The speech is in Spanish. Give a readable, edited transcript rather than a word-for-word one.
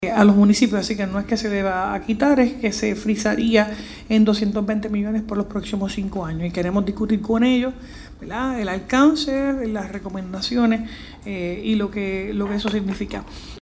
a los municipios, así que no es que se le va a quitar, es que se frisaría en 220 millones por los próximos 5 años, y queremos discutir con ellos, ¿verdad?, el alcance, las recomendaciones y lo que eso significa.